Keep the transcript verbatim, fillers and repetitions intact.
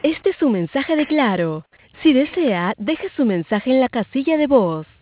Este es su mensaje de Claro. Si desea, deje su mensaje en la casilla de voz.